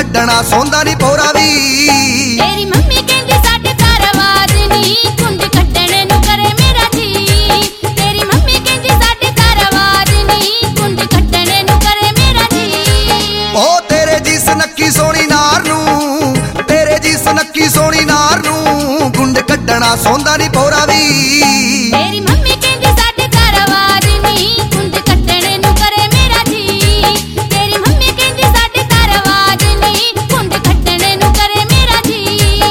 ਕੱਢਣਾ ਸੌਂਦਾ ਨੀ ਪੋਰਾ ਵੀ। ਤੇਰੀ ਮੰਮੀ ਕਹਿੰਦੀ ਸਾਡੇ ਘਰ ਆਵਾਜ਼ ਨੀ, ਕੁੰਡ ਕੱਢਣ ਨੂੰ ਕਰੇ ਮੇਰਾ ਜੀ। ਤੇਰੀ ਮੰਮੀ ਕਹਿੰਦੀ ਸਾਡੇ ਘਰ ਆਵਾਜ਼ ਨੀ, ਕੁੰਡ ਕੱਢਣ ਨੂੰ ਕਰੇ ਮੇਰਾ ਜੀ। ਉਹ ਤੇਰੇ ਜੀ ਸੁਨੱਖੀ ਸੋਹਣੀ ਨਾਰ ਨੂੰ, ਤੇਰੇ ਜੀ ਸੁਨੱਖੀ ਸੋਹਣੀ ਨਾਰ ਨੂੰ ਕੁੰਡ ਕੱਢਣਾ ਸੌਂਦਾ ਨੀ ਪੋਰਾ ਵੀ। ਤੇਰੀ ਮੰਮੀ ਕਹਿੰਦੀ ਸਾਡੇ ਘਰ ਆਵਾਜ਼ ਨੀ, ਕੁੰਡ ਕੱਢਣ ਨੂੰ ਕਰੇ ਮੇਰਾ ਜੀ। ਤੇਰੀ ਮੰਮੀ ਕਹਿੰਦੀ ਸਾਡੇ ਘਰ ਆਵਾਜ਼ ਨੀ, ਕੁੰਡ ਕੱਢਣ ਨੂੰ ਕਰੇ ਮੇਰਾ ਜੀ।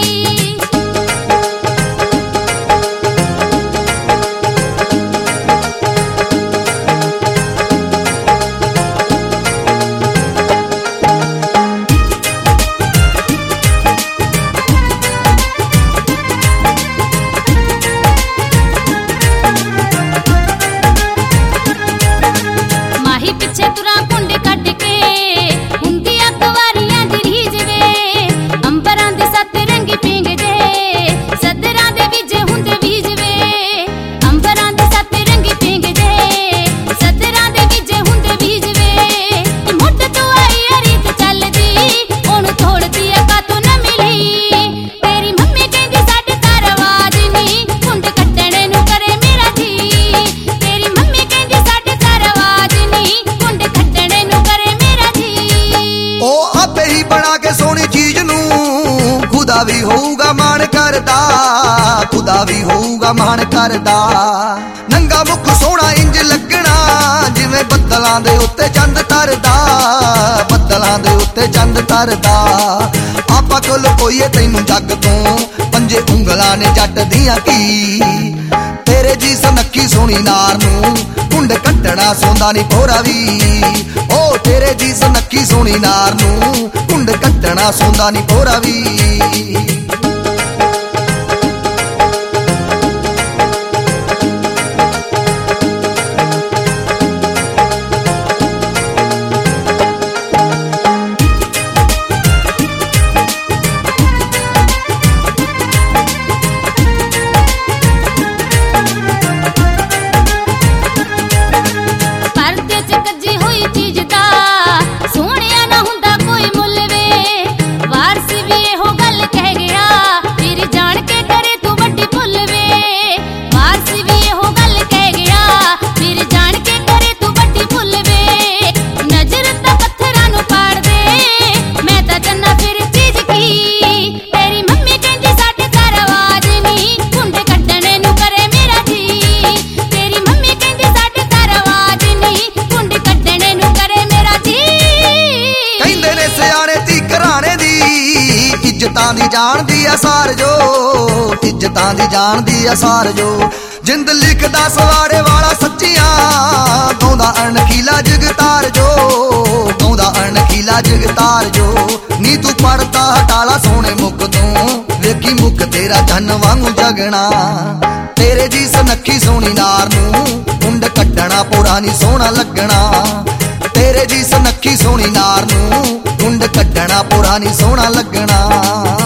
ਮਾਹੀ ਪਿੱਛੇ ਤੁਰਾਂ ਕੁੰਡ ਕੱਢ ਕੇ, ਹੁੰਦੀ ਆ ਕੁਵਾਰੀਆਂ ਦੀ ਰੀਝ ਵੇ। ਅੰਬਰਾਂ ਦੇ ਸੱਤ ਰੰਗੀ ਪੀਂਘਦੇ, ਸੱਦਰਾਂ ਦੇ ਵਿੱਚ ਹੁੰਦੇ ਬੀਜ ਵੇ। ਅੰਬਰਾਂ ਦੇ ਸੱਤ ਰੰਗੀ ਪੀਂਘਦੇ, ਸੱਦਰਾਂ ਦੇ ਵਿੱਚ ਹੁੰਦੇ ਬੀਜ ਵੇ। ਮੁੱਢ ਤੋਂ ਆਈ ਆ ਰੀਤ ਚੱਲਦੀ, ਉਹਨੂੰ ਤੋੜਦੀ ਆ ਕਾਤੋਂ ਨਾ ਮਿਲੀ। ਤੇਰੀ ਮੰਮੀ ਕਹਿੰਦੀ ਸਾਡੇ ਘਰ ਆਵਾਜ਼ ਨੀ, ਕੁੰਡ ਕੱਢਣ ਨੂੰ ਕਰੇ ਮੇਰਾ ਜੀ। ਤੇਰੀ ਮੰਮੀ ਕਹਿੰਦੀ ਸਾਡੇ ਘਰ ਆਵਾਜ਼ ਨੀ, ਕੁੰਡ ਕੱਢਣ ਨੂੰ ਕਰੇ ਮੇਰਾ ਜੀ। ਉਹ ਆਪੇ ਹੀ ਬਣਾ ਕੇ ਸੋਹਣੀ ਚੀਜ਼ ਨੂੰ, ਖੁਦਾ ਵੀ ਹੋਊਗਾ ਮਾਣ ਕਰਦਾ, ਖੁਦਾ ਵੀ ਹੋਊਗਾ ਮਾਣ ਕਰਦਾ। ਨੰਗਾ ਮੁੱਖ ਸੋਹਣਾ ਇੰਜ ਲੱਗਣਾ, ਜਿਵੇਂ ਬੱਦਲਾਂ ਦੇ ਉੱਤੇ ਚੰਦ ਤਰਦਾ, ਬੱਦਲਾਂ ਦੇ ਉੱਤੇ ਚੰਦ ਤਰਦਾ। ਆਪਾਂ ਕੋਲ ਕੋਈਏ ਤੈਨੂੰ ਜੱਗ ਤੋਂ, ਪੰਜੇ ਉਂਗਲਾਂ ਨੇ ਜੱਟ ਦੀਆਂ ਕੀ। ਤੇਰੇ ਜੀ ਸੁਨੱਖੀ ਸੋਹਣੀ ਨਾਰ ਨੂੰ ਕੁੰਡ ਕੱਢਣਾ ਸੌਂਦਾ ਨੀ ਪੋਰਾ ਵੀ। ਓ ਤੇਰੇ ਜੀ ਸੁਨੱਖੀ ਸੋਹਣੀ ਨਾਰ ਨੂੰ ਕੁੰਡ ਕੱਢਣਾ ਸੌਂਦਾ ਨੀ ਪੋਰਾ ਵੀ। ਪਰਦੇ ਚ ਕੱਜੀ ਹੋਈ ਚੀਜ਼ ਦਾ ਸੋਹਣਿਆ ਨਾ ਹੁੰਦਾ ਕੋਈ ਮੁੱਲ ਵੇ। ਵਾਰਸ ਵੀ ਇਹੋ ਗੱਲ ਕਹਿ ਗਿਆ, ਫਿਰ ਜਾਣ ਕੇ ਕਰੇ ਤੂੰ ਵੱਡੀ ਭੁੱਲ ਵੇ। ਵਾਰਸ ਵੀ ਇਹੋ ਗੱਲ ਕਹਿ ਗਿਆ, ਫਿਰ ਜਾਣ ਕੇ ਕਰੇ ਤੂੰ ਵੱਡੀ ਭੁੱਲ ਵੇ। ਨਜ਼ਰ ਤਾਂ ਪੱਥਰਾਂ ਨੂੰ ਪਾੜ ਦੇ, ਮੈਂ ਤਾਂ ਜੰਨਾ ਫਿਰ ਚੀਜ਼ ਕੀ। ਤੇਰੀ ਮੰਮੀ ਕਹਿੰਦੀ ਸਾਡੇ ਘਰ ਆਵਾਜ਼ ਨੀ, ਕੁੰਡ ਕੱਢਣ ਨੂੰ ਕਰੇ ਮੇਰਾ ਜੀ। ਤੇਰੀ ਮੰਮੀ ਕਹਿੰਦੀ ਸਾਡੇ ਘਰ ਆਵਾਜ਼ ਨੀ, ਕੁੰਡ ਕੱਢਣ ਨੂੰ ਕਰੇ ਮੇਰਾ ਜੀ। ਕਹਿੰਦੇ ਨੇ ਸਿਆਣੇ ਤੀ ਘਰਾਣੇ ਦੀ, ਇੱਜ਼ਤਾਂ ਦੀ ਜਾਣਦੀ ਆ ਸਾਰ ਜੋ, ਇੱਜ਼ਤਾਂ ਦੀ ਜਾਣਦੀ ਆ ਸਾਰ ਜੋ। ਜਿੰਦ ਲਿਖਦਾ ਸਵਾਰੇ ਵਾਲਾ ਸੱਚੀਆਂ, ਗਾਉਂਦਾ ਅਣਖੀਲਾ ਜਗਤਾਰ ਜੋ, ਗਾਉਂਦਾ ਅਣਖੀਲਾ ਜਗਤਾਰ ਜੋ। ਨੀ ਤੂੰ ਪੜਦਾ ਹਟਾਲਾ ਸੋਹਣੇ ਮੁੱਖ ਤੋਂ, ਵੇਖੀ ਮੁੱਖ ਤੇਰਾ ਜਨ ਵਾਂਗੂ ਜਗਣਾ। ਤੇਰੇ ਜੀ ਸੁਨੱਖੀ ਸੋਹਣੀ ਨਾਰ ਨੂੰ ਕੁੰਡ ਕੱਢਣਾ ਪੋਰਾ ਨੀ ਸੋਹਣਾ ਲੱਗਣਾ। ਤੇਰੇ ਜੀ ਸੁਨੱਖੀ ਸੋਹਣੀ ਨਾਰ ਨੂੰ ਕੁੰਡ ਕੱਢਣਾ ਪੋਰਾ ਨੀ ਸੋਹਣਾ ਲੱਗਣਾ।